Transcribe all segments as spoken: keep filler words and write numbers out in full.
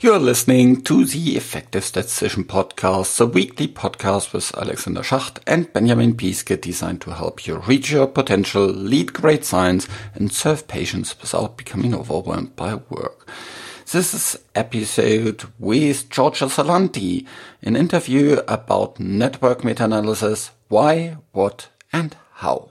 You're listening to the Effective Statistician Podcast, the weekly podcast with Alexander Schacht and Benjamin Pieske, designed to help you reach your potential, lead great science, and serve patients without becoming overwhelmed by work. This is episode with Giorgia Salanti, an interview about network meta-analysis, why, what, and how.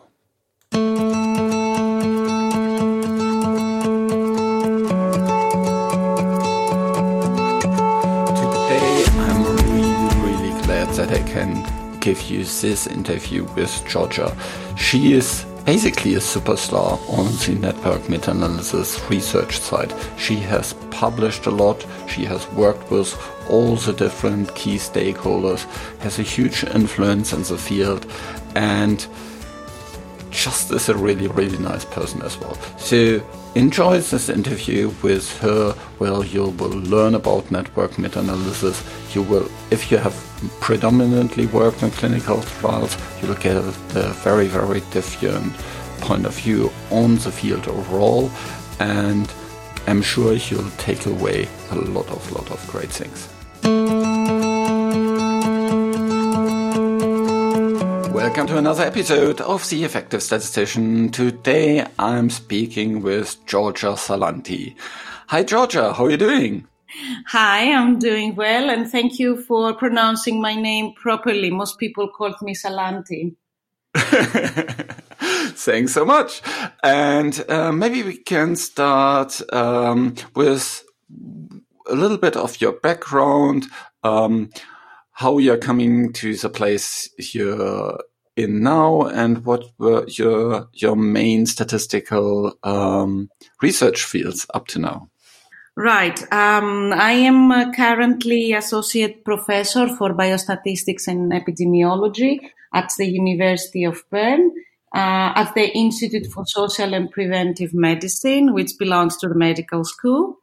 That I can give you this interview with Giorgia. She is basically a superstar on the network meta-analysis research side. She has published a lot, she has worked with all the different key stakeholders, has a huge influence in the field, and just is a really, really nice person as well. So enjoy this interview with her, where you will learn about network meta-analysis. You will, if you have predominantly worked in clinical trials, you will get a, a very, very different point of view on the field overall, and I'm sure you'll take away a lot of, lot of great things. Welcome to another episode of The Effective Statistician. Today I'm speaking with Giorgia Salanti. Hi Giorgia, how are you doing? Hi, I'm doing well, and thank you for pronouncing my name properly. Most people called me Salanti. Thanks so much. And uh, maybe we can start um, with a little bit of your background, um, how you're coming to the place you're in now, and what were your your main statistical um, research fields up to now. Right. Um, I am currently Associate Professor for Biostatistics and Epidemiology at the University of Bern, uh, at the Institute for Social and Preventive Medicine, which belongs to the medical school.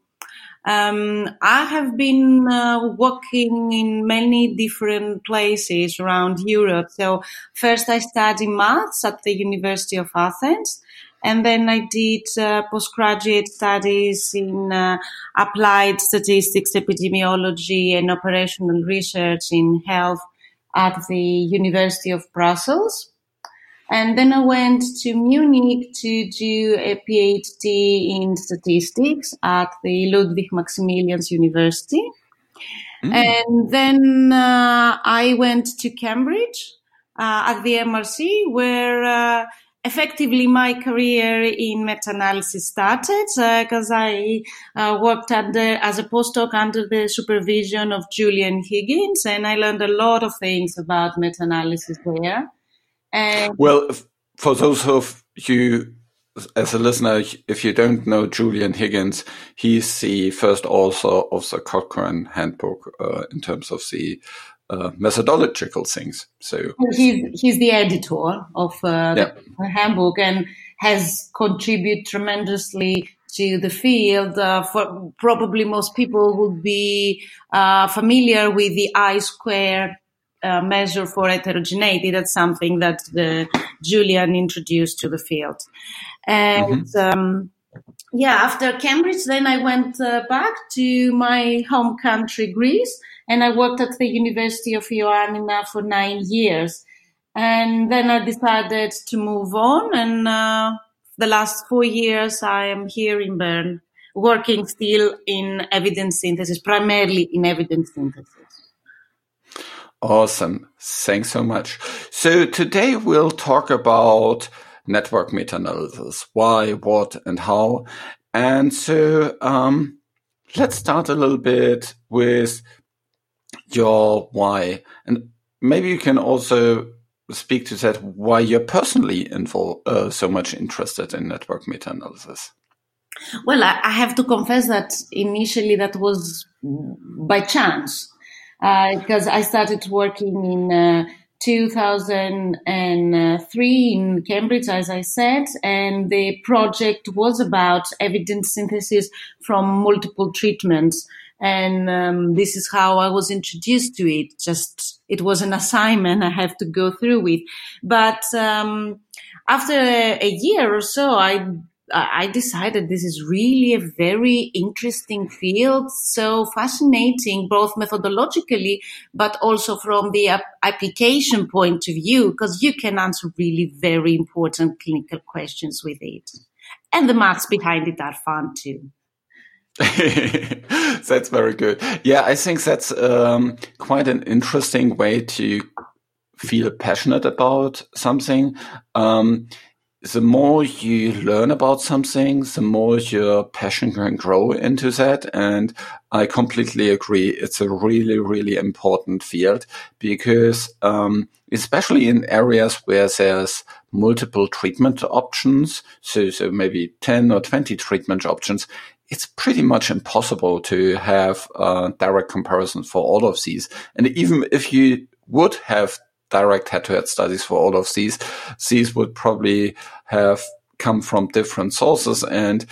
Um, I have been uh, working in many different places around Europe. So first I studied maths at the University of Athens. And then I did uh, postgraduate studies in uh, applied statistics, epidemiology, and operational research in health at the University of Brussels. And then I went to Munich to do a PhD in statistics at the Ludwig Maximilians University. Mm. And then uh, I went to Cambridge uh, at the M R C, where uh, effectively my career in meta-analysis started, because uh, I uh, worked under, as a postdoc under the supervision of Julian Higgins, and I learned a lot of things about meta-analysis there. And well, for those of you as a listener, if you don't know Julian Higgins, he's the first author of the Cochrane Handbook uh, in terms of the uh, methodological things. So he's he's the editor of uh, yeah. the handbook and has contributed tremendously to the field. Uh, for probably most people would be uh, familiar with the I-square Uh, measure for heterogeneity. That's something that the Julian introduced to the field. And mm-hmm. um, yeah, after Cambridge, then I went uh, back to my home country, Greece, and I worked at the University of Ioannina for nine years. And then I decided to move on, and uh, the last four years I am here in Bern, working still in evidence synthesis, primarily in evidence synthesis. Awesome. Thanks so much. So today we'll talk about network meta-analysis, why, what, and how. And so um, let's start a little bit with your why. And maybe you can also speak to that, why you're personally involved, uh, so much interested in network meta-analysis. Well, I, I have to confess that initially that was by chance. Because uh, I started working in uh, two thousand three in Cambridge, as I said, and the project was about evidence synthesis from multiple treatments. And um, this is how I was introduced to it. Just, it was an assignment I have to go through with. But um, after a, a year or so, I I decided this is really a very interesting field, so fascinating, both methodologically, but also from the application point of view, because you can answer really very important clinical questions with it. And the maths behind it are fun too. That's very good. Yeah, I think that's um, quite an interesting way to feel passionate about something. Um, The more you learn about something, the more your passion can grow into that. And I completely agree. It's a really, really important field because, um, especially in areas where there's multiple treatment options, so, so maybe ten or twenty treatment options, it's pretty much impossible to have a direct comparison for all of these. And even if you would have direct head-to-head studies for all of these, these would probably have come from different sources, and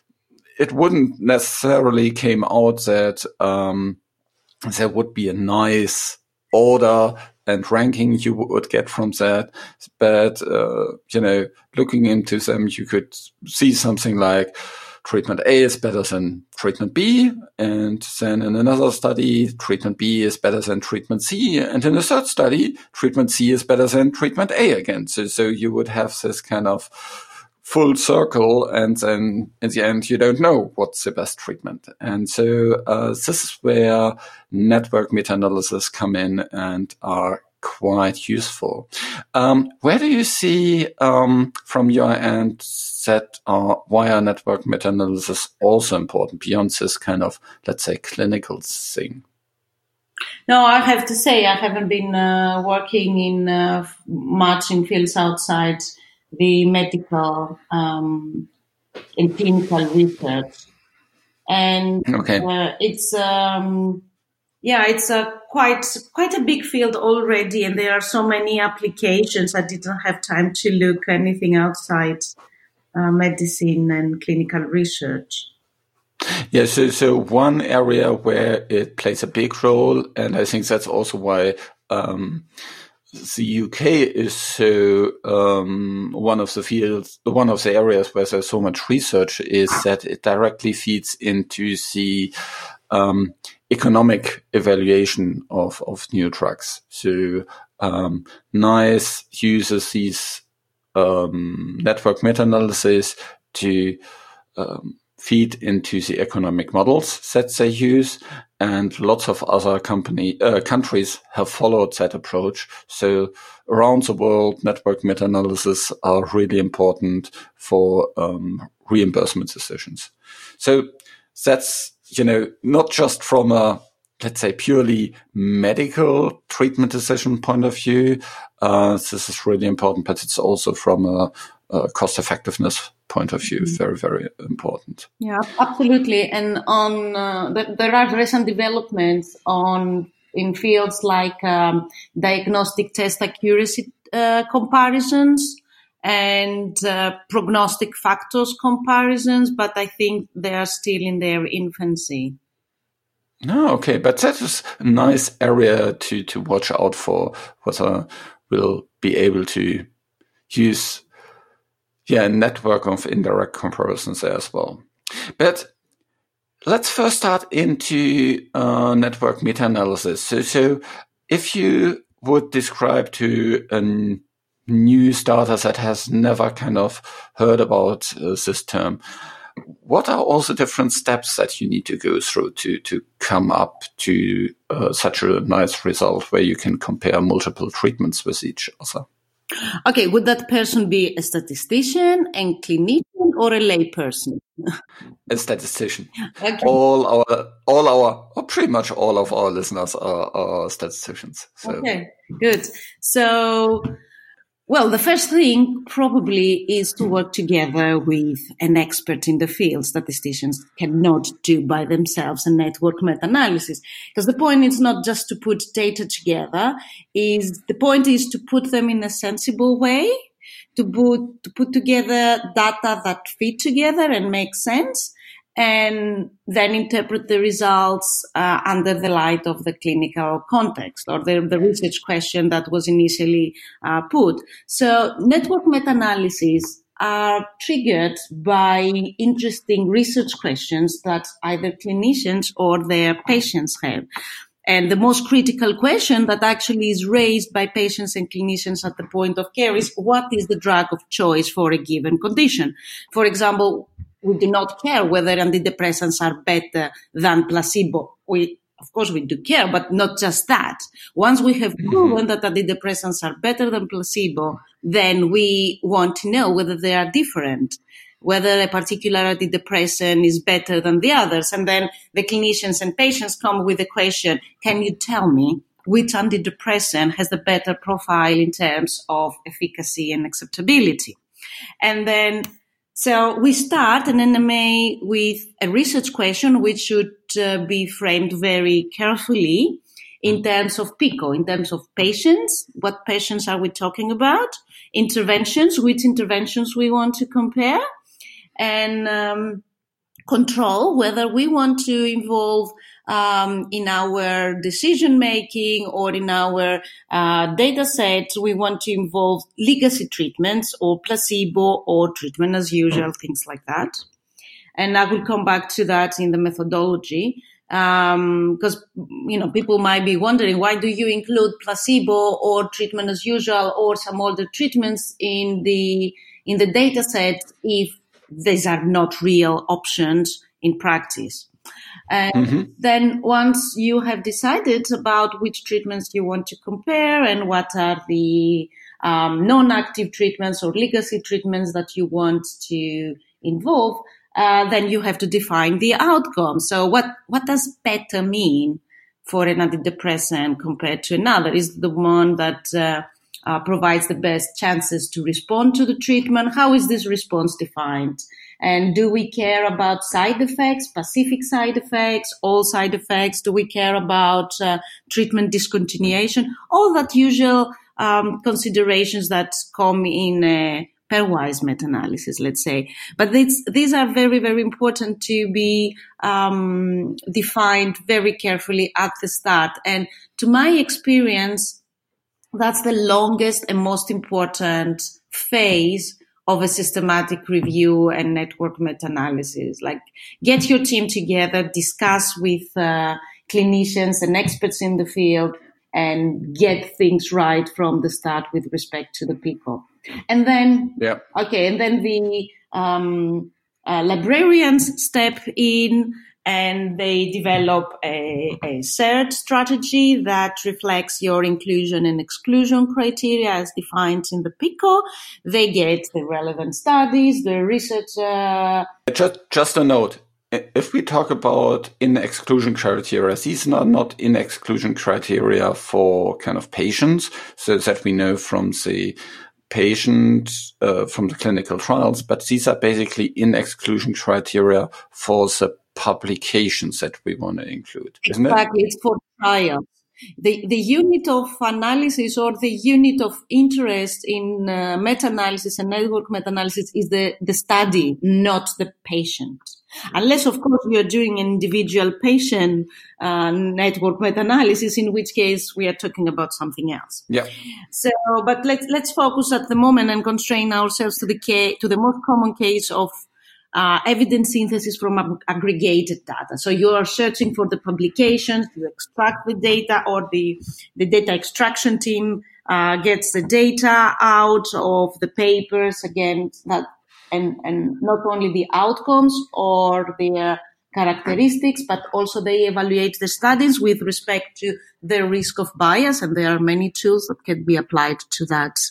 it wouldn't necessarily came out that um, there would be a nice order and ranking you would get from that. But, uh, you know, looking into them, you could see something like treatment A is better than treatment B, and then in another study, treatment B is better than treatment C, and in a third study, treatment C is better than treatment A again. So, so you would have this kind of full circle, and then in the end, you don't know what's the best treatment. And so uh, this is where network meta-analysis come in and are quite useful. Um, where do you see um, from your end that uh, why are network meta-analysis also important beyond this kind of, let's say, clinical thing? No, I have to say I haven't been uh, working in uh, much in fields outside the medical um, and clinical research, and okay. uh, it's um, yeah, it's a quite quite a big field already, and there are so many applications. I didn't have time to look anything outside uh, medicine and clinical research. Yeah, so so one area where it plays a big role, and I think that's also why um, the U K is so um, one of the fields, one of the areas where there's so much research, is that it directly feeds into the um, economic evaluation of, of new drugs. So um, NICE uses these um, network meta-analysis to um, feed into the economic models that they use, and lots of other company uh, countries have followed that approach. So around the world, network meta-analysis are really important for um, reimbursement decisions. So that's, you know, not just from a, let's say, purely medical treatment decision point of view. Uh, this is really important, but it's also from a, a cost effectiveness point of view, very, very important. Yeah, absolutely. And on uh, the, there are recent developments on in fields like um, diagnostic test accuracy uh, comparisons and uh, prognostic factors comparisons, but I think they are still in their infancy. No, okay, but that is a nice area to, to watch out for, whether we'll be able to use yeah, a network of indirect comparisons there as well. But let's first start into uh, network meta-analysis. So, so if you would describe to a new starter that has never kind of heard about uh, this term, what are all the different steps that you need to go through to, to come up to uh, such a nice result where you can compare multiple treatments with each other? Okay, would that person be a statistician and clinician or a lay person? A statistician. Okay. All our, all our, or pretty much all of our listeners are, are statisticians. So. Okay, good. So, well, the first thing probably is to work together with an expert in the field. Statisticians cannot do by themselves a network meta-analysis, because the point is not just to put data together. Is the point is to put them in a sensible way, to put to put together data that fit together and make sense, and then interpret the results uh, under the light of the clinical context or the, the research question that was initially uh, put. So network meta-analysis are triggered by interesting research questions that either clinicians or their patients have. And the most critical question that actually is raised by patients and clinicians at the point of care is, what is the drug of choice for a given condition? For example, we do not care whether antidepressants are better than placebo. We, of course, we do care, but not just that. Once we have proven that antidepressants are better than placebo, then we want to know whether they are different, whether a particular antidepressant is better than the others. And then the clinicians and patients come with the question, can you tell me which antidepressant has the better profile in terms of efficacy and acceptability? And then, so we start an N M A with a research question which should uh, be framed very carefully in terms of PICO, in terms of patients. What patients are we talking about? Interventions, which interventions we want to compare? And um, control, whether we want to involve um, in our decision-making or in our uh, data sets, we want to involve legacy treatments or placebo or treatment as usual, things like that. And I will come back to that in the methodology. Um, because, you know, people might be wondering, why do you include placebo or treatment as usual or some other treatments in the, in the data set if these are not real options in practice? And mm-hmm. then once you have decided about which treatments you want to compare and what are the um, non-active treatments or legacy treatments that you want to involve, uh, then you have to define the outcome. So what, what does better mean for an antidepressant compared to another? Is the one that uh, uh, provides the best chances to respond to the treatment? How is this response defined? And do we care about side effects, specific side effects, all side effects? Do we care about uh, treatment discontinuation? All that usual um, considerations that come in a pairwise meta-analysis, let's say. But these, these are very, very important to be um, defined very carefully at the start. And to my experience, that's the longest and most important phase of a systematic review and network meta-analysis. Like, get your team together, discuss with uh, clinicians and experts in the field, and get things right from the start with respect to the PICO. And then, yeah. okay, and then the um, uh, librarians step in and they develop a, a search strategy that reflects your inclusion and exclusion criteria as defined in the PICO. They get the relevant studies, the research. Uh... Just, just a note. If we talk about in-exclusion criteria, these are not in-exclusion criteria for kind of patients, so that we know from the patient, uh, from the clinical trials, but these are basically in-exclusion criteria for the publications that we want to include, isn't it? Exactly, it's for trials. The, the unit of analysis or the unit of interest in uh, meta-analysis and network meta-analysis is the, the study, not the patient. Unless, of course, we are doing an individual patient uh, network meta-analysis, in which case we are talking about something else. Yeah. So, but let's let's focus at the moment and constrain ourselves to the case, to the most common case of uh, evidence synthesis from ag- aggregated data. So you are searching for the publications, you extract the data, or the the data extraction team uh, gets the data out of the papers. Again, that. And, and not only the outcomes or their characteristics, but also they evaluate the studies with respect to the risk of bias. And there are many tools that can be applied to that,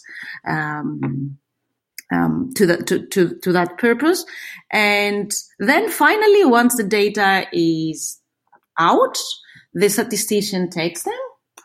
um, um, to, the, to, to, to that purpose. And then finally, once the data is out, the statistician takes them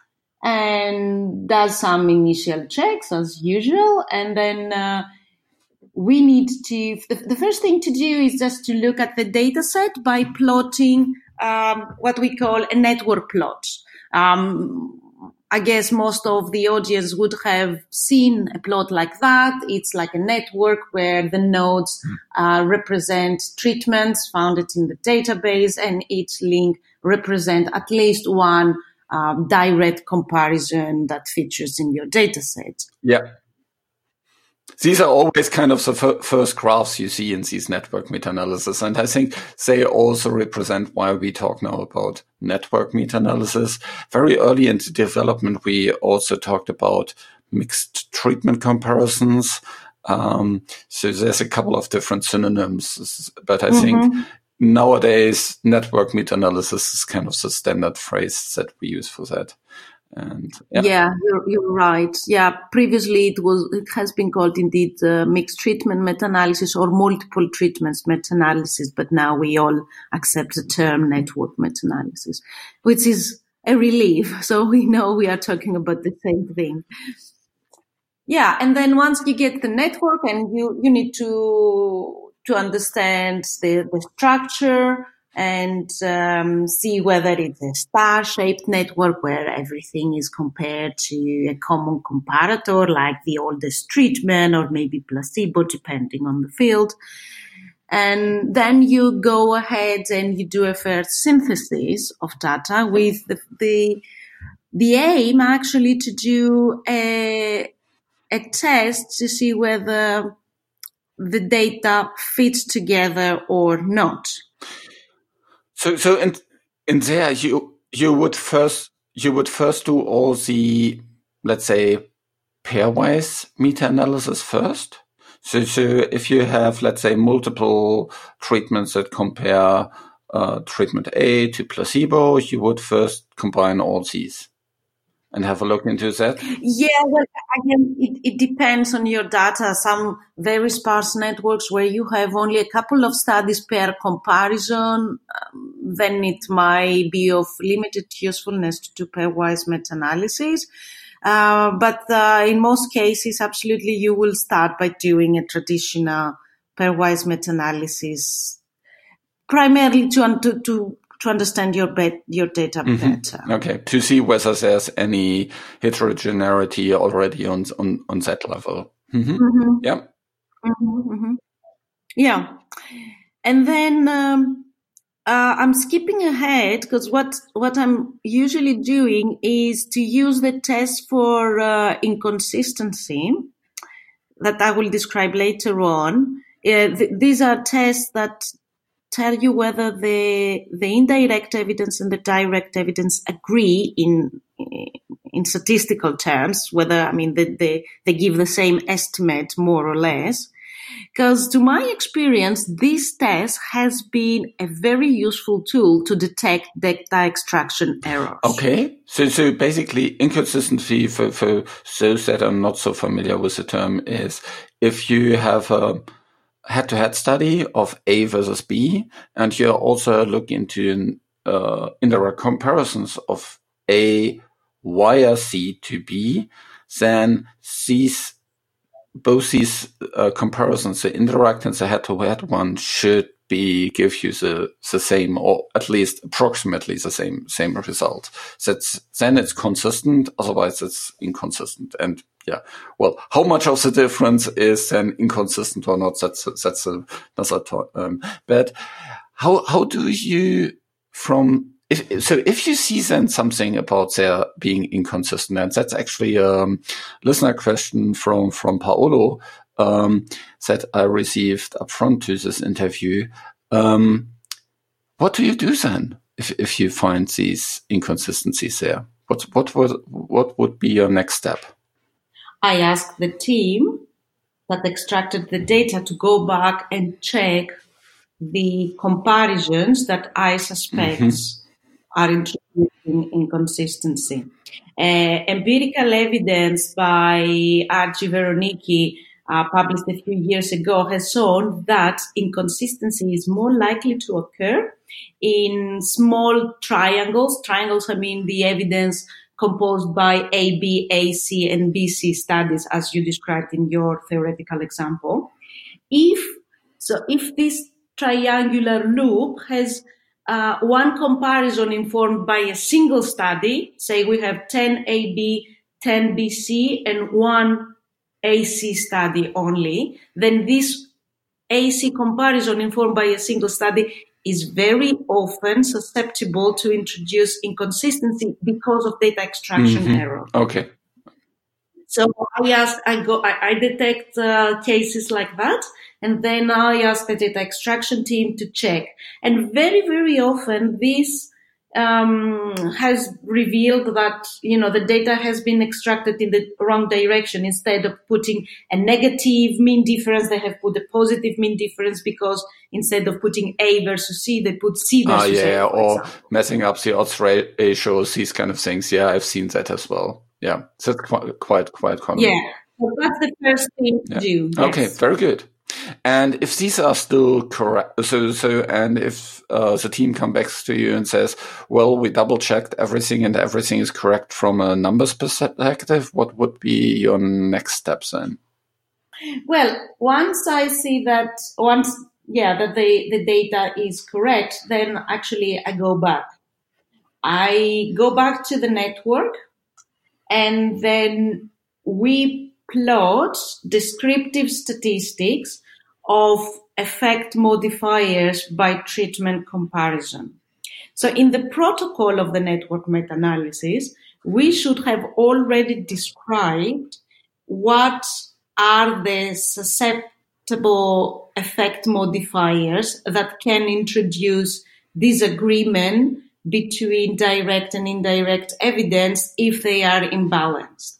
and does some initial checks as usual. And then, uh, we need to, the, the first thing to do is just to look at the data set by plotting um, what we call a network plot. Um, I guess most of the audience would have seen a plot like that. It's like a network where the nodes uh, represent treatments found in the database, and each link represents at least one um, direct comparison that features in your data set. Yeah. These are always kind of the f- first graphs you see in these network meta-analysis. And I think they also represent why we talk now about network meta-analysis. Very early in the development, we also talked about mixed treatment comparisons. Um, so there's a couple of different synonyms, but I mm-hmm. think nowadays network meta-analysis is kind of the standard phrase that we use for that. And yeah, yeah you're, you're right. Yeah, previously it was it has been called indeed uh, mixed treatment meta-analysis or multiple treatments meta-analysis, but now we all accept the term network meta-analysis, which is a relief. So we know we are talking about the same thing. Yeah, and then once you get the network, and you you need to to understand the the structure. And um, see whether it's a star-shaped network where everything is compared to a common comparator, like the oldest treatment or maybe placebo, depending on the field. And then you go ahead and you do a first synthesis of data with the the, the aim actually to do a, a test to see whether the data fits together or not. So, so in in there, you you would first you would first do all the, let's say, pairwise meta-analysis first. So, so if you have, let's say, multiple treatments that compare uh, treatment A to placebo, you would first combine all these and have a look into that? Yeah, well, again, it, it depends on your data. Some very sparse networks where you have only a couple of studies per comparison, um, then it might be of limited usefulness to do pairwise meta-analysis. Uh, but uh, in most cases, absolutely, you will start by doing a traditional pairwise meta-analysis, primarily to to, to to understand your bet, your data mm-hmm. better. Okay, to see whether there's any heterogeneity already on on, on that level. Mm-hmm. Mm-hmm. Yeah. Mm-hmm, mm-hmm. Yeah. And then um, uh, I'm skipping ahead because what, what I'm usually doing is to use the test for uh, inconsistency that I will describe later on. Uh, th- these are tests that tell you whether the the indirect evidence and the direct evidence agree in in statistical terms, whether, I mean, they, they, they give the same estimate more or less. Because to my experience, this test has been a very useful tool to detect data extraction errors. Okay. So, so basically inconsistency for, for those that are not so familiar with the term is if you have a head-to-head study of A versus B, and you're also looking into uh, indirect comparisons of A via C to B, then these both these uh, comparisons, the indirect and the head-to-head one, should be give you the the same, or at least approximately the same same result. That's then it's consistent. Otherwise, it's inconsistent. And yeah, well, how much of the difference is then inconsistent or not? That's that's another talk. Um, but how how do you from if so if you see then something about their being inconsistent, and that's actually a um, listener question from from Paolo um, that I received upfront to this interview. Um, what do you do then if if you find these inconsistencies there? What what would what would be your next step? I ask the team that extracted the data to go back and check the comparisons that I suspect mm-hmm. are introducing inconsistency. Uh, empirical evidence by R G Veroniki, uh, published a few years ago, has shown that inconsistency is more likely to occur in small triangles. Triangles, I mean the evidence composed by A, B, A, C, and B, C studies, as you described in your theoretical example. If so, if this triangular loop has uh, one comparison informed by a single study, say we have ten A B, ten B C, and one A C study only, then this A C comparison informed by a single study is very often susceptible to introduce inconsistency because of data extraction mm-hmm. error. Okay. So I ask, I go, I, I detect uh, cases like that, and then I ask the data extraction team to check. And very, very often this um, has revealed that, you know, the data has been extracted in the wrong direction. Instead of putting a negative mean difference, they have put a positive mean difference, because instead of putting A versus C, they put C versus uh, yeah, A. Yeah, or example. messing up the odds ratios, these kind of things. Yeah, I've seen that as well. Yeah, so it's quite, quite, quite common. Yeah, so that's the first thing to yeah. do. Yes. Okay, very good. And if these are still correct, so so, and if uh, the team comes back to you and says, "Well, we double checked everything and everything is correct from a numbers perspective," what would be your next steps then? Well, once I see that, once yeah, that the the data is correct, then actually I go back. I go back to the network, and then we plot descriptive statistics of effect modifiers by treatment comparison. So in the protocol of the network meta-analysis, we should have already described what are the susceptible effect modifiers that can introduce disagreement between direct and indirect evidence if they are imbalanced.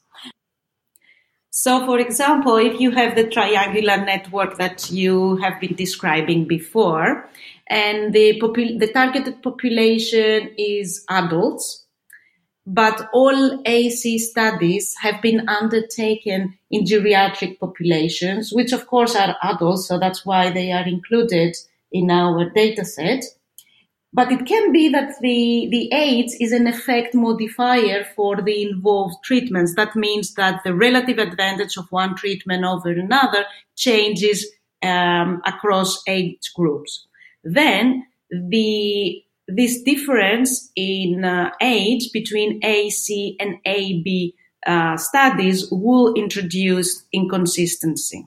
So, for example, if you have the triangular network that you have been describing before, and the, popul- the targeted population is adults, but all A C studies have been undertaken in geriatric populations, which of course are adults, so that's why they are included in our data set. But it can be that the, the AIDS is an effect modifier for the involved treatments. That means that the relative advantage of one treatment over another changes um, across age groups. Then the this difference in uh, age between A C and A B uh, studies will introduce inconsistency.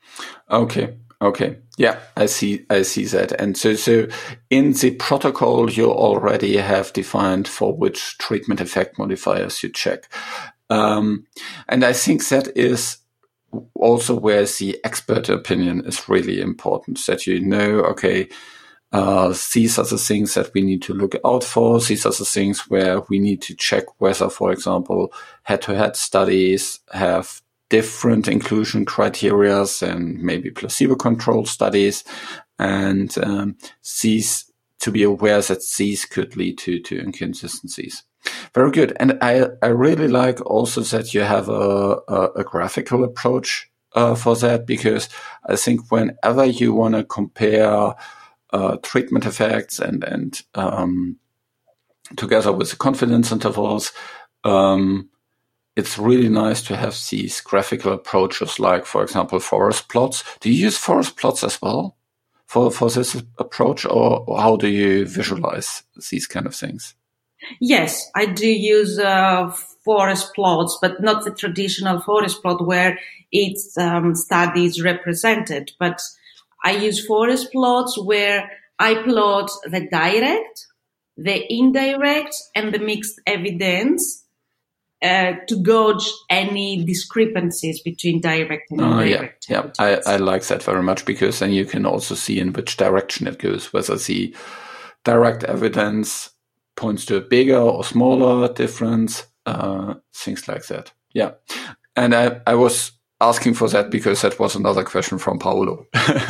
Okay. Okay. Yeah, I see. I see that. And so, so in the protocol, you already have defined for which treatment effect modifiers you check. Um, and I think that is also where the expert opinion is really important, that you know, okay, uh, these are the things that we need to look out for. These are the things where we need to check whether, for example, head-to-head studies have different inclusion criteria and maybe placebo-controlled studies, and um, these to be aware that these could lead to, to inconsistencies. Very good. And I, I really like also that you have a, a, a graphical approach uh, for that, because I think whenever you want to compare uh, treatment effects and, and um, together with the confidence intervals, um, it's really nice to have these graphical approaches, like, for example, forest plots. Do you use forest plots as well for, for this approach, or how do you visualize these kind of things? Yes, I do use uh, forest plots, but not the traditional forest plot where its um, study is represented. But I use forest plots where I plot the direct, the indirect, and the mixed evidence Uh, to gauge any discrepancies between direct and indirect. Uh, yeah, yeah. I, I like that very much, because then you can also see in which direction it goes, whether the direct evidence points to a bigger or smaller difference, uh, things like that. Yeah. And I, I was asking for that because that was another question from Paolo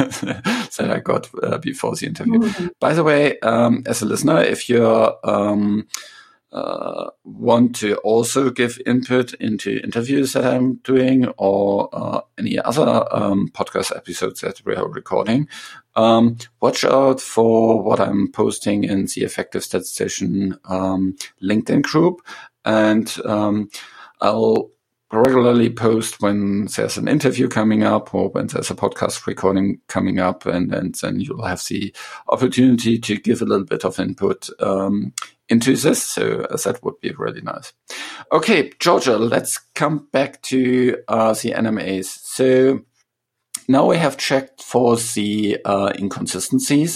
that I got uh, before the interview. Mm-hmm. By the way, um, as a listener, if you're um, Uh, want to also give input into interviews that I'm doing, or uh, any other um, podcast episodes that we are recording, um, watch out for what I'm posting in the Effective Statistician um, LinkedIn group. And um, I'll regularly post when there's an interview coming up or when there's a podcast recording coming up, and, and then you'll have the opportunity to give a little bit of input um, into this. So uh, that would be really nice. Okay, Georgia, let's come back to uh, the N M As. So now we have checked for the uh, inconsistencies,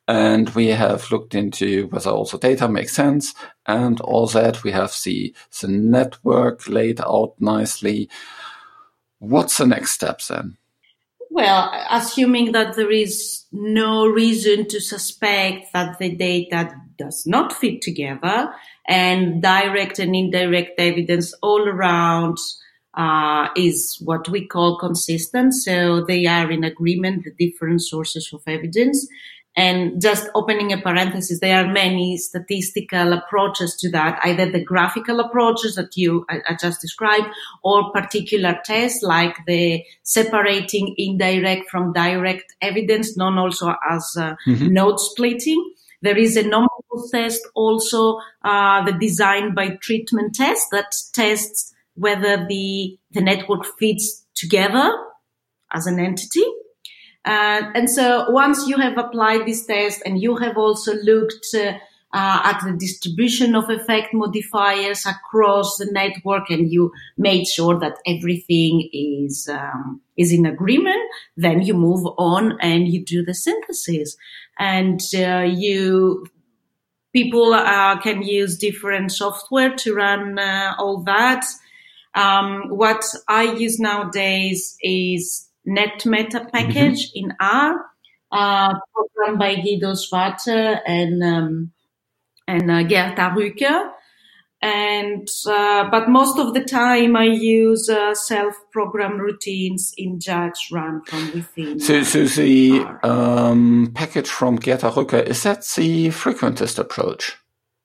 and we have looked into whether also data makes sense and all that. We have the, the network laid out nicely. What's the next step then? Well, assuming that there is no reason to suspect that the data does not fit together, and direct and indirect evidence all around uh, is what we call consistent. So they are in agreement, the different sources of evidence. And just opening a parenthesis, there are many statistical approaches to that, either the graphical approaches that you I, I just described, or particular tests like the separating indirect from direct evidence, known also as uh, mm-hmm. node splitting. There is a numerical test also, uh, the design by treatment test that tests whether the, the network fits together as an entity. Uh, and so once you have applied this test and you have also looked uh, uh, at the distribution of effect modifiers across the network and you made sure that everything is um, is in agreement, then you move on and you do the synthesis. And uh, you people uh, can use different software to run uh, all that. Um, what I use nowadays is NetMeta package mm-hmm. in R, uh, programmed by Guido Schwarzer and um, and uh, Gerta Rüker. And uh, but most of the time I use uh, self-program routines in JAX run from within. So, so the um, package from Gerta Rüker, is that the frequentist approach?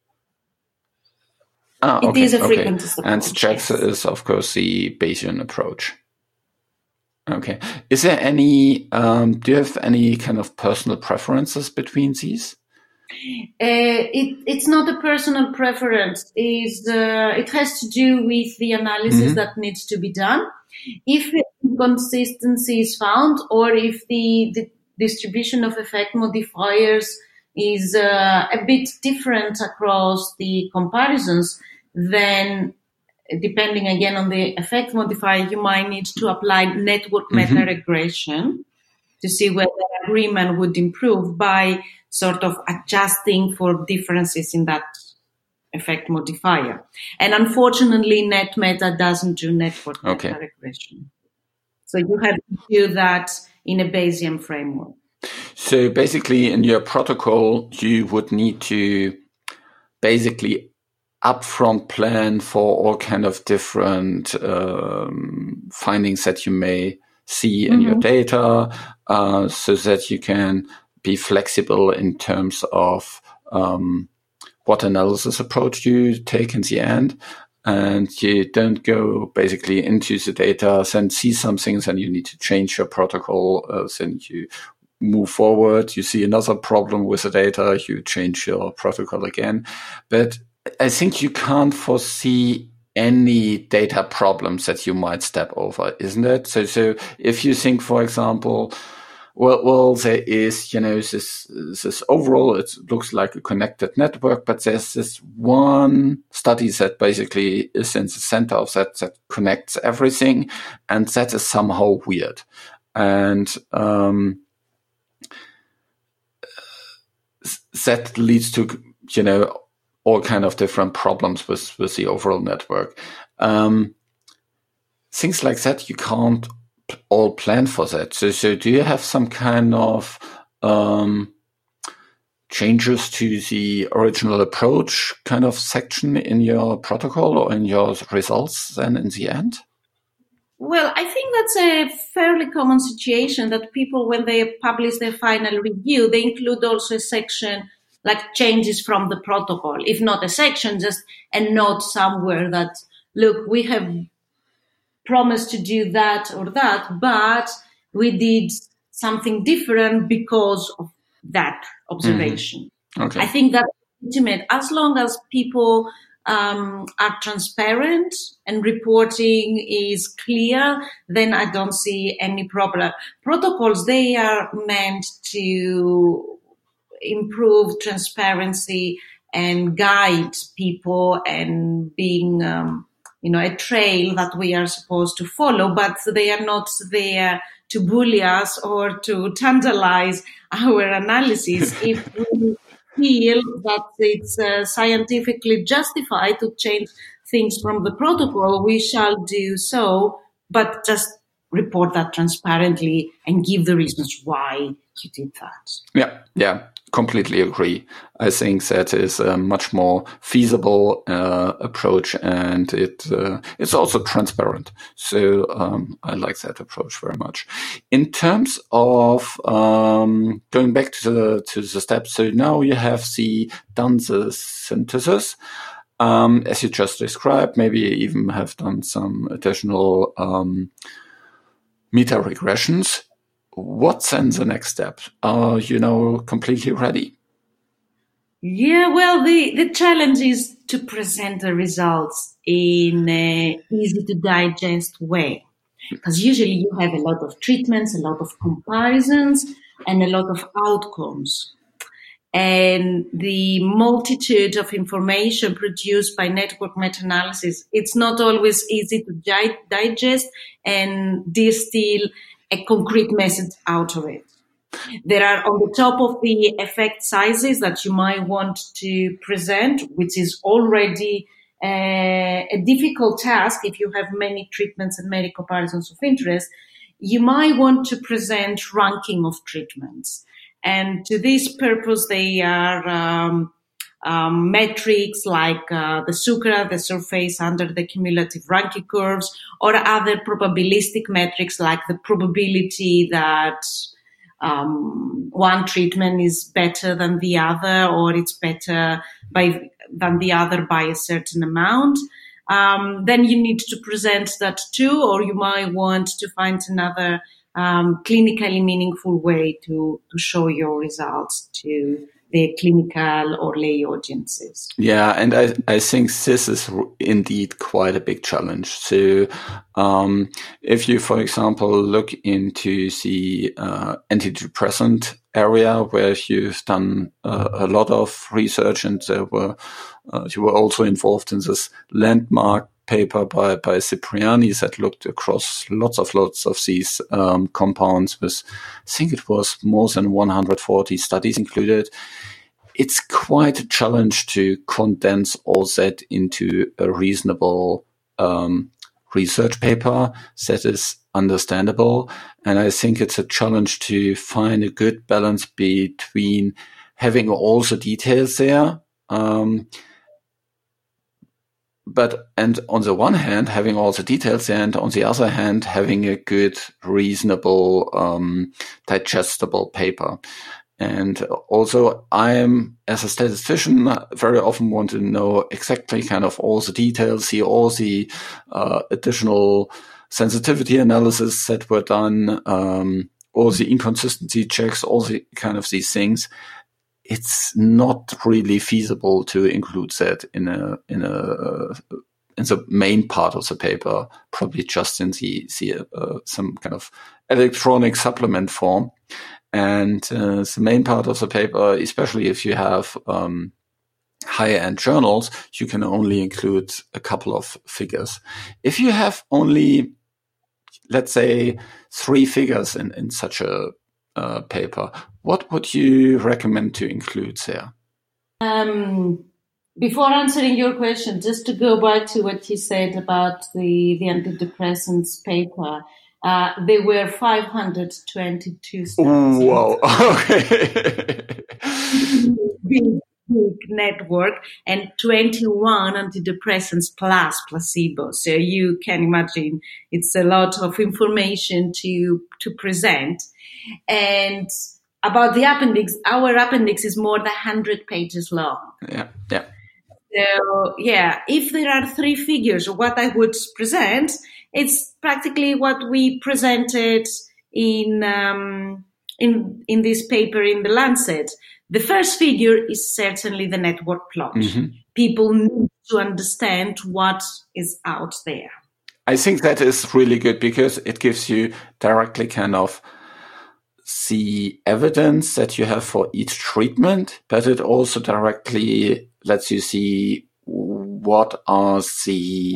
Ah, it okay, is a okay. frequentist approach. And JAX yes. is, of course, the Bayesian approach. Okay. Is there any, um, do you have any kind of personal preferences between these? Uh, it, it's not a personal preference. Is uh, it has to do with the analysis mm-hmm. that needs to be done. If inconsistency is found, or if the, the distribution of effect modifiers is uh, a bit different across the comparisons, then depending again on the effect modifier, you might need to apply network mm-hmm. meta-regression to see whether agreement would improve by sort of adjusting for differences in that effect modifier. And unfortunately, NetMeta doesn't do network okay. meta-regression. So you have to do that in a Bayesian framework. So basically, in your protocol, you would need to basically upfront plan for all kind of different um, findings that you may see in mm-hmm. your data, uh, so that you can be flexible in terms of um, what analysis approach you take in the end. And you don't go basically into the data, then see some things and you need to change your protocol, uh, then you move forward, you see another problem with the data, you change your protocol again. But I think you can't foresee any data problems that you might step over, isn't it? So, so if you think, for example, well, well, there is, you know, this, this overall, it looks like a connected network, but there's this one study that basically is in the center of that, that connects everything. And that is somehow weird. And, um, that leads to, you know, all kind of different problems with, with the overall network. Um, things like that, you can't all plan for that. So, so do you have some kind of um, changes to the original approach kind of section in your protocol or in your results then in the end? Well, I think that's a fairly common situation that people, when they publish their final review, they include also a section like changes from the protocol, if not a section, just a note somewhere that, look, we have promised to do that or that, but we did something different because of that observation. Mm-hmm. Okay. I think that's legitimate as long as people um, are transparent and reporting is clear, then I don't see any problem. Protocols, they are meant to improve transparency and guide people and being, um, you know, a trail that we are supposed to follow, but they are not there to bully us or to tantalize our analysis. If we feel that it's uh, scientifically justified to change things from the protocol, we shall do so, but just report that transparently and give the reasons why you did that. Yeah, yeah, completely agree. I think that is a much more feasible uh, approach, and it uh, it's also transparent. So um, I like that approach very much. In terms of um, going back to the to the steps, so now you have the done the synthesis. Um, as you just described, maybe you even have done some additional um, meta regressions. What's then the next step? Are you now completely ready? Yeah, well, the, the challenge is to present the results in an easy to digest way. Because usually you have a lot of treatments, a lot of comparisons, and a lot of outcomes. And the multitude of information produced by network meta-analysis, it's not always easy to di- digest and distill a concrete message out of it. There are on the top of the effect sizes that you might want to present, which is already uh, a difficult task if you have many treatments and many comparisons of interest. You might want to present ranking of treatments. And to this purpose, they are um, um, metrics like uh, the SUCRA, the surface under the cumulative ranking curves, or other probabilistic metrics like the probability that um, one treatment is better than the other, or it's better by than the other by a certain amount. Um, then you need to present that too, or you might want to find another Um, clinically meaningful way to, to show your results to the clinical or lay audiences. Yeah, and I, I think this is indeed quite a big challenge. So um, if you, for example, look into the uh, antidepressant area where you've done uh, a lot of research, and there were, uh, you were also involved in this landmark paper by, by Cipriani that looked across lots of lots of these um, compounds with, I think it was more than one hundred forty studies included. It's quite a challenge to condense all that into a reasonable um, research paper that is understandable. And I think it's a challenge to find a good balance between having all the details there, um, But, and on the one hand, having all the details, and on the other hand, having a good, reasonable, um, digestible paper. And also, I'm, as a statistician, very often want to know exactly kind of all the details, see all the uh, additional sensitivity analysis that were done, um, all the inconsistency checks, all the kind of these things. It's not really feasible to include that in a in a in the main part of the paper. Probably just in the the uh, some kind of electronic supplement form. And uh, the main part of the paper, especially if you have um, higher end journals, you can only include a couple of figures. If you have only, let's say, three figures in in such a Uh, paper, what would you recommend to include there? Um, before answering your question, just to go back to what you said about the, the antidepressants paper, uh, there were five hundred twenty-two studies. Wow, okay. big, big network, and twenty-one antidepressants plus placebo. So you can imagine it's a lot of information to, to present. And about the appendix, our appendix is more than one hundred pages long. Yeah, yeah. So, yeah, if there are three figures of what I would present, it's practically what we presented in um, in in this paper in The Lancet. The first figure is certainly the network plot. Mm-hmm. People need to understand what is out there. I think that is really good because it gives you directly kind of the evidence that you have for each treatment, but it also directly lets you see what are the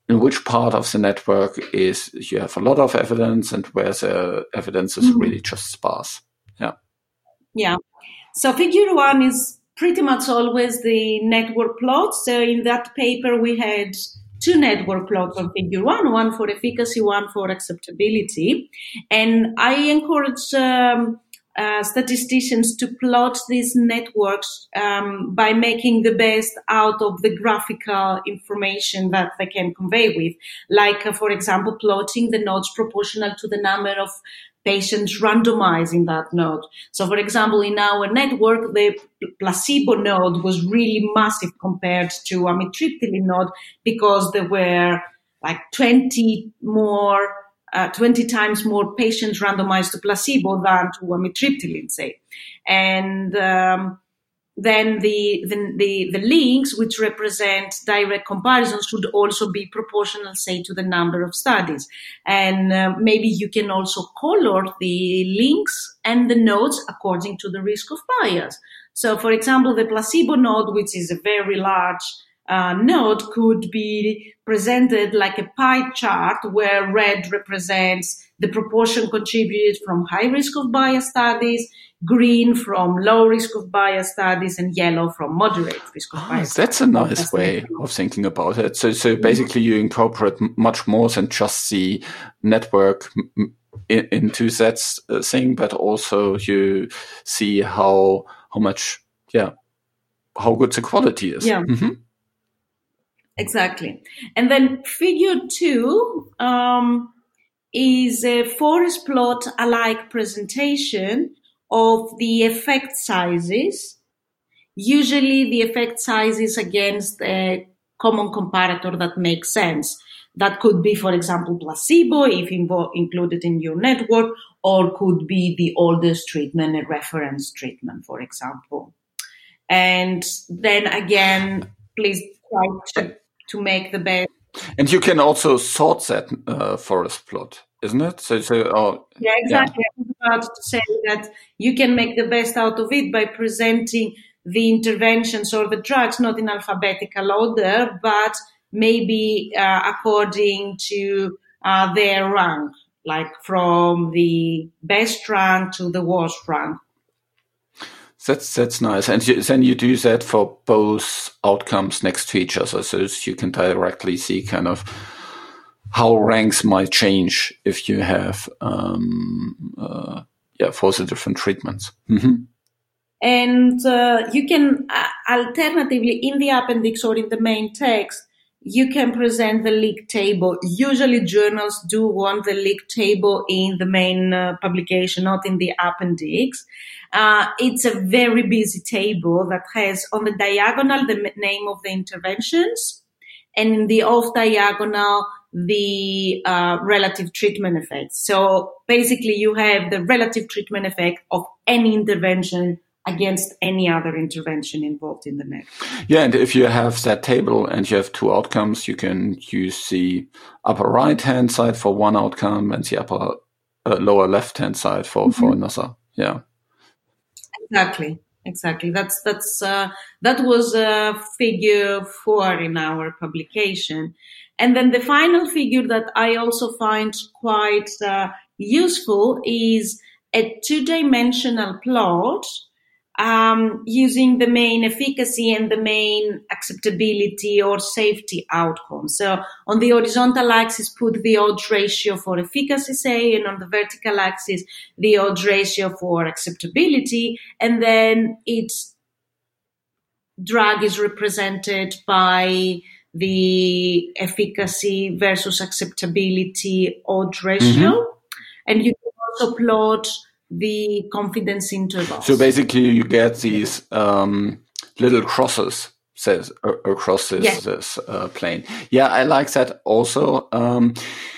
in which part of the network is you have a lot of evidence and where the evidence is mm-hmm. really just sparse. Yeah. Yeah. So figure one is pretty much always the network plot. So in that paper, we had two network plots on figure one, one for efficacy, one for acceptability. And I encourage um, uh, statisticians to plot these networks um, by making the best out of the graphical information that they can convey with. Like, uh, for example, plotting the nodes proportional to the number of patients randomized in that node. So, for example, in our network, the placebo node was really massive compared to amitriptyline node because there were like twenty more, uh, twenty times more patients randomized to placebo than to amitriptyline, say. And um, then the, the, the, the links, which represent direct comparisons, should also be proportional, say, to the number of studies. And uh, maybe you can also color the links and the nodes according to the risk of bias. So, for example, the placebo node, which is a very large uh, node, could be presented like a pie chart where red represents the proportion contributed from high risk of bias studies, green from low risk of bias studies, and yellow from moderate risk of oh, bias that's studies. a nice that's way of thinking about it. So, so basically you incorporate much more than just the network in, into that uh, thing, but also you see how, how much, yeah, how good the quality is. Yeah. Mm-hmm. Exactly. And then figure two, um, is a forest plot alike presentation of the effect sizes, usually the effect sizes against a common comparator that makes sense. That could be, for example, placebo, if invo- included in your network, or could be the oldest treatment, a reference treatment, for example. And then again, please try to, to make the best. And you can also sort that uh, forest plot, isn't it? So, so oh, yeah, exactly. Yeah. I was about to say that you can make the best out of it by presenting the interventions or the drugs not in alphabetical order, but maybe uh, according to uh, their rank, like from the best rank to the worst rank. That's that's nice, and you, then you do that for both outcomes next to each other, so you can directly see kind of how ranks might change if you have, um, uh, yeah, for the different treatments. Mm-hmm. And uh, you can uh, alternatively in the appendix or in the main text, you can present the league table. Usually journals do want the league table in the main uh, publication, not in the appendix. Uh, it's a very busy table that has on the diagonal the name of the interventions and in the off diagonal the uh, relative treatment effects. So basically you have the relative treatment effect of any intervention against any other intervention involved in the network. Yeah, and if you have that table and you have two outcomes, you can use the upper right-hand side for one outcome and the upper uh, lower left-hand side for, mm-hmm. for another. Yeah. Exactly. Exactly. That's, that's, uh, that was uh, figure four in our publication. And then the final figure that I also find quite uh, useful is a two-dimensional plot um, using the main efficacy and the main acceptability or safety outcome. So on the horizontal axis, put the odds ratio for efficacy, say, and on the vertical axis, the odds ratio for acceptability. And then its drug is represented by the efficacy versus acceptability odds ratio. Mm-hmm. And you can also plot the confidence intervals. So basically you get these um, little crosses says uh, across this, yes. this uh, plane. Yeah, I like that also. Um,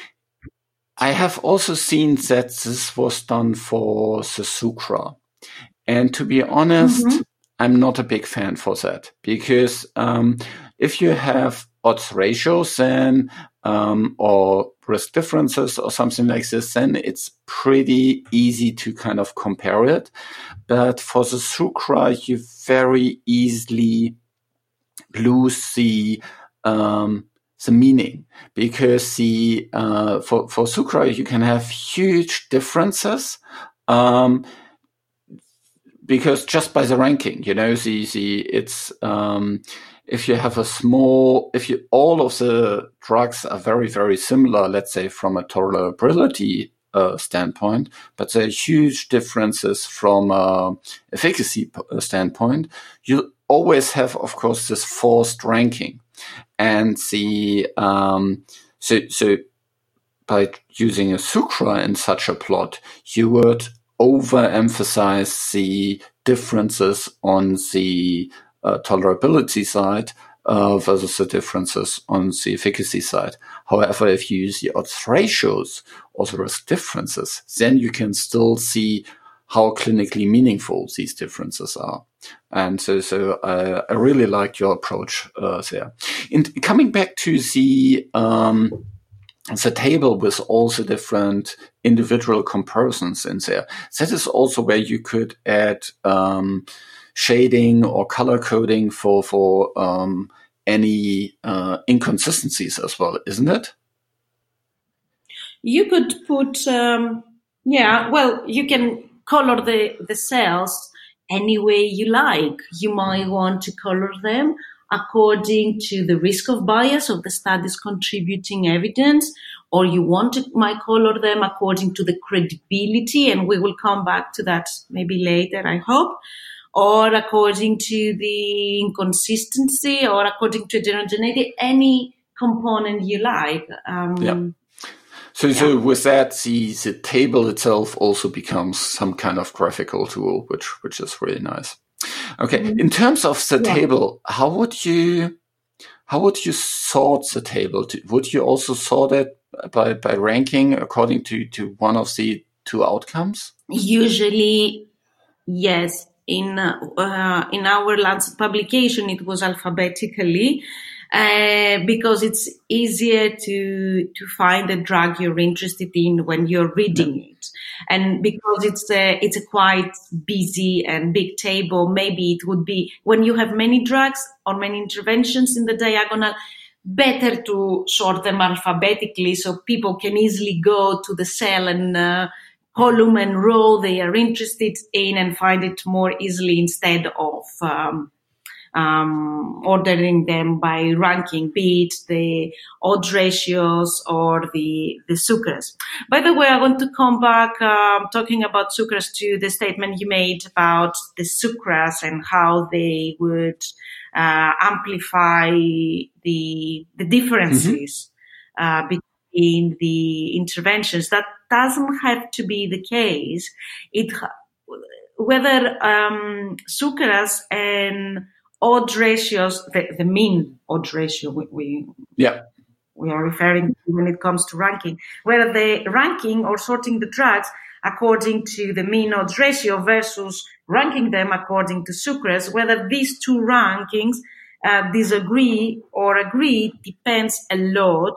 I have also seen that this was done for the Sucra. And to be honest, mm-hmm. I'm not a big fan for that because um, if you have odds ratios then um, or risk differences or something like this, then it's pretty easy to kind of compare it. But for the Sucra, you very easily lose the um, the meaning, because the uh, for for sucra you can have huge differences, um, because just by the ranking, you know, the the it's um, if you have a small, if you all of the drugs are very very similar, let's say from a tolerability uh, standpoint, but there are huge differences from a efficacy standpoint, you always have, of course, this forced ranking. And the um, so so by using a sucra in such a plot, you would overemphasize the differences on the uh, tolerability side uh, versus the differences on the efficacy side. However, if you use the odds ratios or the risk differences, then you can still see how clinically meaningful these differences are. And so, so uh, I really like your approach uh, there. In coming back to the um, the table with all the different individual comparisons in there, that is also where you could add um, shading or color coding for for um, any uh, inconsistencies as well, isn't it? You could put, um, yeah, well, you can color the, the cells any way you like. You might want to color them according to the risk of bias of the study's contributing evidence, or you want to might color them according to the credibility, and we will come back to that maybe later, I hope, or according to the inconsistency, or according to heterogeneity, any component you like. Um, yeah. So, yeah. so with that, the, the table itself also becomes some kind of graphical tool, which which is really nice. Okay, mm-hmm. In terms of the yeah. table, how would you how would you sort the table? Would you also sort it by, by ranking according to, to one of the two outcomes? Usually, yes. In uh, in our Lancet publication, it was alphabetically. Uh, because it's easier to to find the drug you're interested in when you're reading it, and because it's a it's a quite busy and big table, maybe it would be when you have many drugs or many interventions in the diagonal, better to sort them alphabetically so people can easily go to the cell and uh, column and row they are interested in and find it more easily instead of um, Um, ordering them by ranking, be it the odds ratios or the, the sucras. By the way, I want to come back, um, talking about sucras, to the statement you made about the sucras and how they would, uh, amplify the, the differences, mm-hmm. uh, between the interventions. That doesn't have to be the case. It, whether, um, sucras and odds ratios, the, the mean odds ratio we, we yeah we are referring to when it comes to ranking, whether the ranking or sorting the drugs according to the mean odds ratio versus ranking them according to sucras, whether these two rankings uh, disagree or agree depends a lot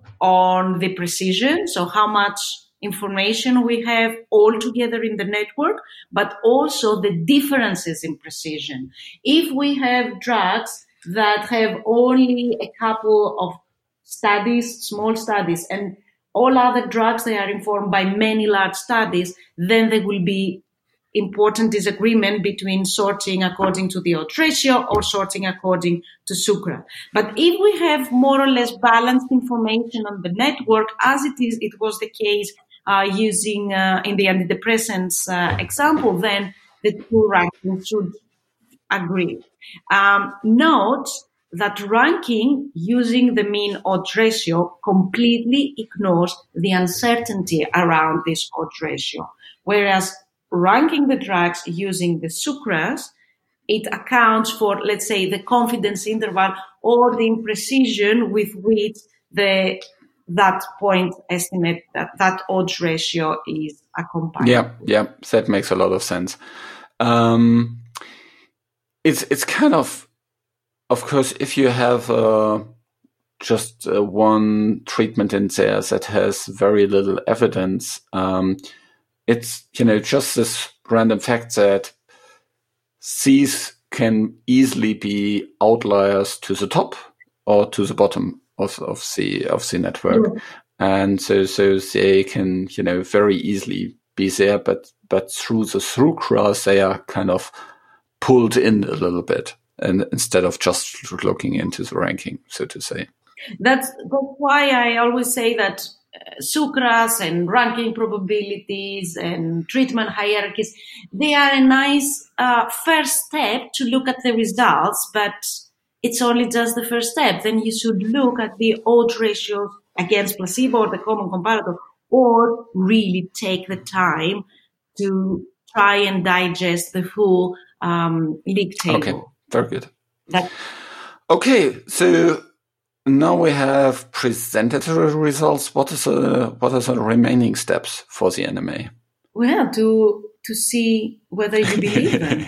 on the precision, so how much information we have all together in the network, but also the differences in precision. If we have drugs that have only a couple of studies, small studies, and all other drugs, they are informed by many large studies, then there will be important disagreement between sorting according to the odds ratio or sorting according to sucra. But if we have more or less balanced information on the network, as it is, it was the case Uh, using uh, in the antidepressants uh, example, then the two rankings should agree. Um, note that ranking using the mean odds ratio completely ignores the uncertainty around this odds ratio, whereas ranking the drugs using the sucras, it accounts for, let's say, the confidence interval or the imprecision with which the that point estimate, that that odds ratio is accompanied. Yeah, yeah, that makes a lot of sense. Um, it's it's kind of, of course, if you have uh, just uh, one treatment in there that has very little evidence, um, it's, you know, just this random fact that these can easily be outliers to the top or to the bottom of, of the of the network, yeah. and so so they can you know very easily be there, but but through the through cross they are kind of pulled in a little bit, and instead of just looking into the ranking, so to say. That's that's why I always say that uh, sucras and ranking probabilities and treatment hierarchies, they are a nice uh, first step to look at the results, but it's only just the first step. Then you should look at the odds ratios against placebo or the common comparator, or really take the time to try and digest the full um, league table. Okay, very good. That- okay, so now we have presented the results. What is the what are the remaining steps for the N M A? Well, to to see whether you believe them.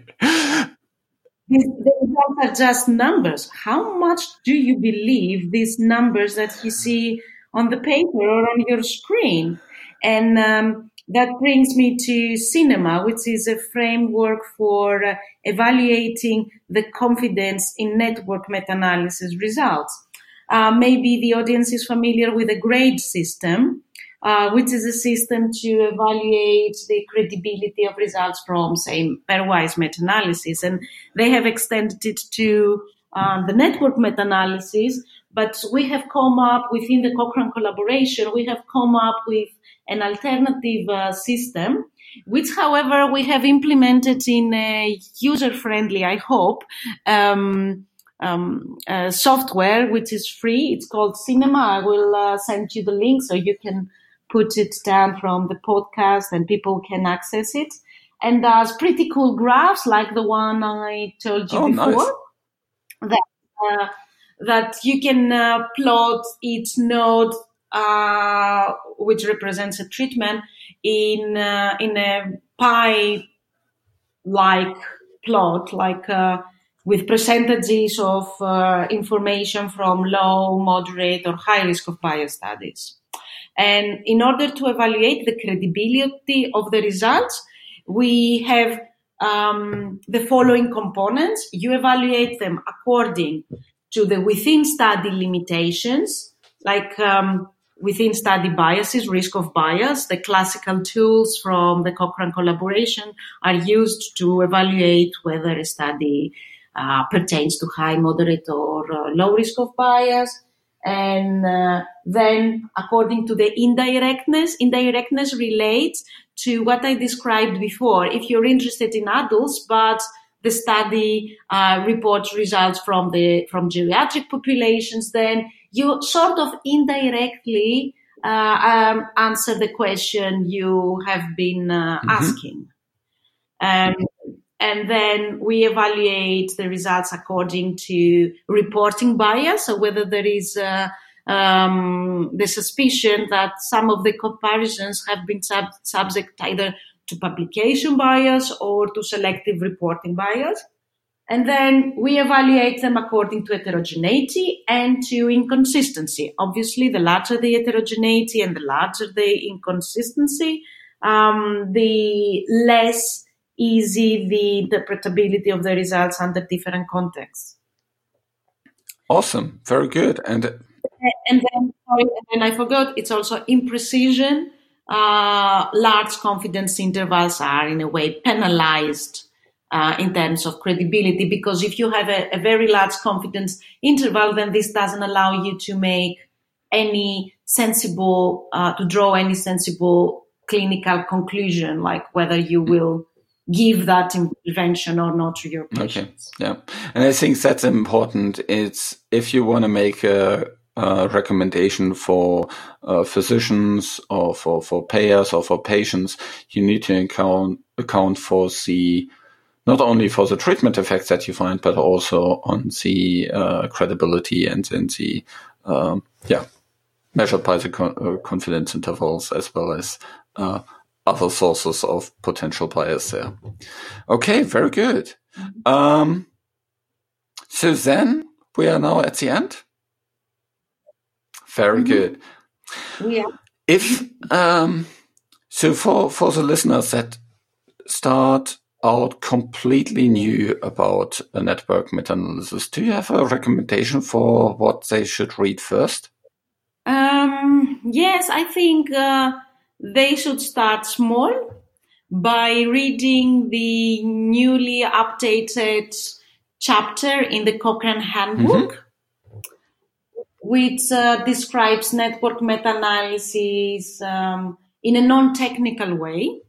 These, the results are just numbers. How much do you believe these numbers that you see on the paper or on your screen? And um, that brings me to CINEMA, which is a framework for uh, evaluating the confidence in network meta-analysis results. Uh, maybe the audience is familiar with the grade system, uh, which is a system to evaluate the credibility of results from, say, pairwise meta-analysis. And they have extended it to uh, the network meta-analysis. But we have come up within the Cochrane collaboration, we have come up with an alternative uh, system, which, however, we have implemented in a user-friendly, I hope, um, um, uh, software, which is free. It's called CINEMA. I will uh, send you the link so you can put it down from the podcast and people can access it. And does pretty cool graphs like the one I told you oh, before. Nice. That, uh, that you can uh, plot each node uh, which represents a treatment in uh, in a pie-like plot, like uh, with percentages of uh, information from low, moderate, or high risk of bias studies. And in order to evaluate the credibility of the results, we have um, the following components. You evaluate them according to the within-study limitations, like um, within-study biases, risk of bias. The classical tools from the Cochrane collaboration are used to evaluate whether a study uh, pertains to high, moderate, or uh, low risk of bias. And uh, then, according to the indirectness, indirectness relates to what I described before. If you're interested in adults, but the study uh, reports results from the from geriatric populations, then you sort of indirectly uh, um, answer the question you have been uh, mm-hmm. asking. Um, and then we evaluate the results according to reporting bias, so whether there is uh, um, the suspicion that some of the comparisons have been sub- subject either to publication bias or to selective reporting bias. And then we evaluate them according to heterogeneity and to inconsistency. Obviously, the larger the heterogeneity and the larger the inconsistency, um, the less easy the interpretability of the results under different contexts. Awesome. Very good. And and then, sorry, and then I forgot, it's also imprecision. Uh, large confidence intervals are in a way penalized uh, in terms of credibility, because if you have a, a very large confidence interval, then this doesn't allow you to make any sensible, uh, to draw any sensible clinical conclusion, like whether you will give that intervention or not to your patients. Okay, yeah. And I think that's important. It's if you want to make a Uh, recommendation for uh, physicians or for, for payers or for patients, you need to account account for the not only for the treatment effects that you find, but also on the uh, credibility and, and the um, yeah measured by the con- uh, confidence intervals as well as uh, other sources of potential bias there. Okay, very good. Um, so then we are now at the end. Very mm-hmm. good. Yeah. If um, so, for for the listeners that start out completely new about a network meta-analysis, do you have a recommendation for what they should read first? Um, yes, I think uh, they should start small by reading the newly updated chapter in the Cochrane Handbook, mm-hmm. which uh, describes network meta-analysis um, in a non-technical way.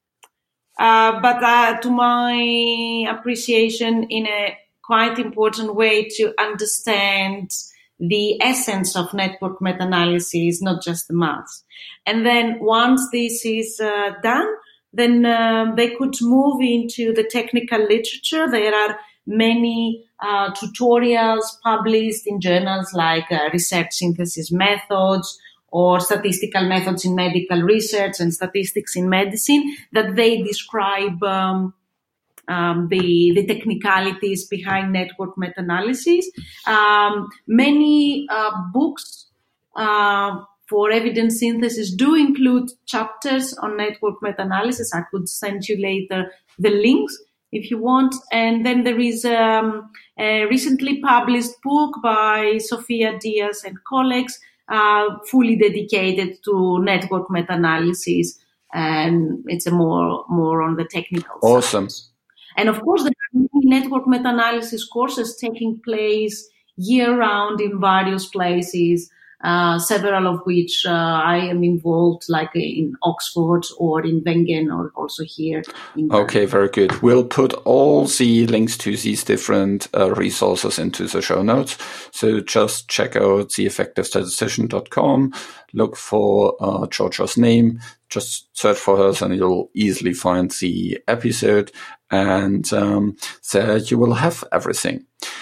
Uh, but uh, to my appreciation, in a quite important way to understand the essence of network meta-analysis, not just the maths. And then once this is uh, done, then uh, they could move into the technical literature. There are many uh, tutorials published in journals like uh, Research Synthesis Methods, or Statistical Methods in Medical Research and Statistics in Medicine, that they describe um, um, the, the technicalities behind network meta-analysis. Um, many uh, books uh, for evidence synthesis do include chapters on network meta-analysis. I could send you later the links if you want. And then there is um, a recently published book by Sofia Diaz and colleagues, Uh, fully dedicated to network meta-analysis, and it's a more more on the technical side. Awesome. And of course, there are many network meta-analysis courses taking place year-round in various places, uh, several of which uh, I am involved, like in Oxford or in Wengen, or also here. In okay, very good. We'll put all the links to these different uh, resources into the show notes. So just check out the effective statistician dot com, look for uh, Georgia's name, just search for her and you'll easily find the episode, and um, there you will have everything.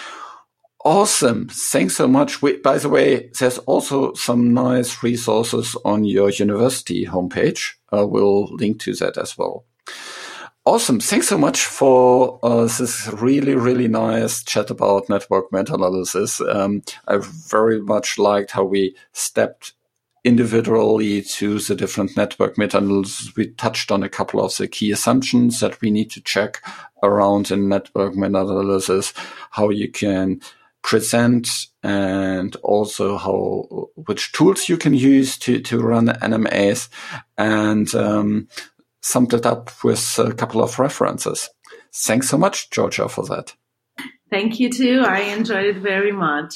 Awesome. Thanks so much. We, by the way, there's also some nice resources on your university homepage. Uh, we'll link to that as well. Awesome. Thanks so much for uh, this really, really nice chat about network meta-analysis. Um, I very much liked how we stepped individually to the different network meta-analysis. We touched on a couple of the key assumptions that we need to check around in network meta-analysis, how you can present, and also how which tools you can use to, to run N M As, and um, summed it up with a couple of references. Thanks so much, Georgia, for that. Thank you too. I enjoyed it very much.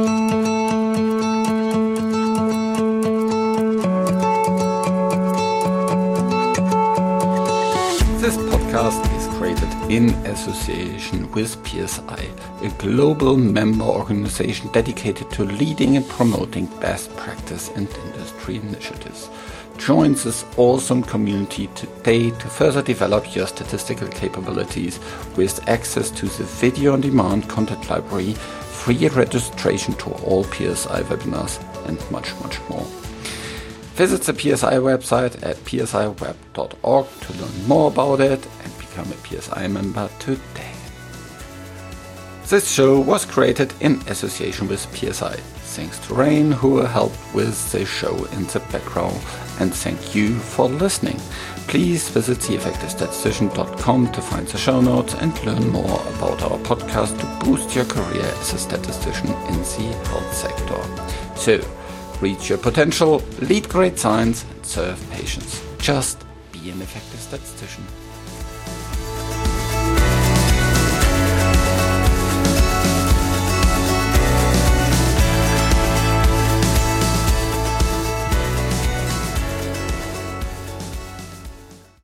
This podcast is created in association with P S I, a global member organization dedicated to leading and promoting best practice and industry initiatives. Join this awesome community today to further develop your statistical capabilities with access to the video-on-demand content library, free registration to all P S I webinars, and much, much more. Visit the P S I website at p s i web dot org to learn more about it and become a P S I member today. This show was created in association with P S I. Thanks to Rain, who helped with the show in the background, and thank you for listening. Please visit the effective statistician dot com to find the show notes and learn more about our podcast to boost your career as a statistician in the health sector. So, reach your potential, lead great science, and serve patients. Just be an effective statistician.